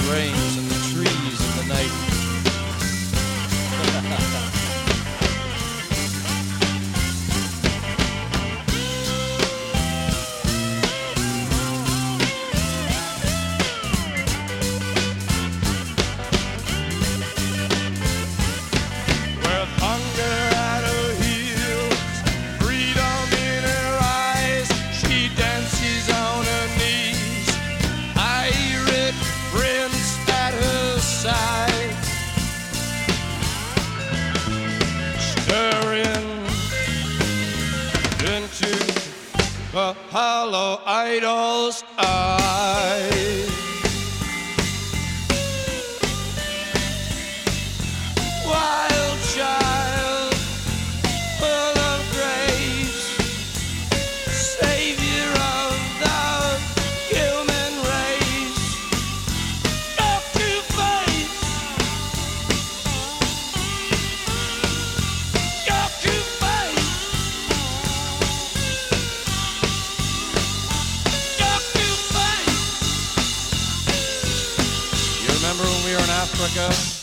brains and the trees and the night. Into the hollow idol's eyes. Wild child, full of grace, savior of the human race. Got to face, got to face. Remember when we were in Africa?